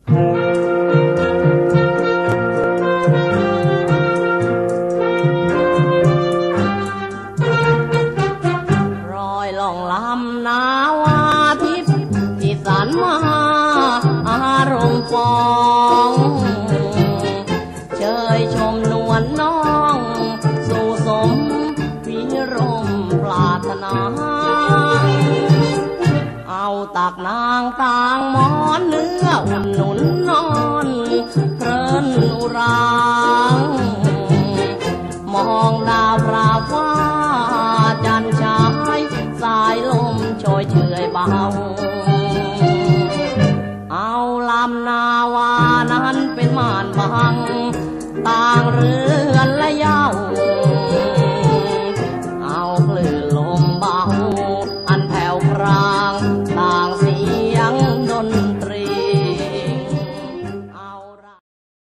รอยล่องลำนาวาทิพย์ที่สันมาอารมณ์ฟองเชยชมนวลน้องสู่สมพิรมปรารถนาเอาตักนางต่างหมอนเนื้ออุ่นหนุนนอนเพลินอุรางมองดาวพราฟ้าจันทรายสายลมโชยเฉยเบาเอาลำนาวานั้นเป็นม่านบังต่างเรือ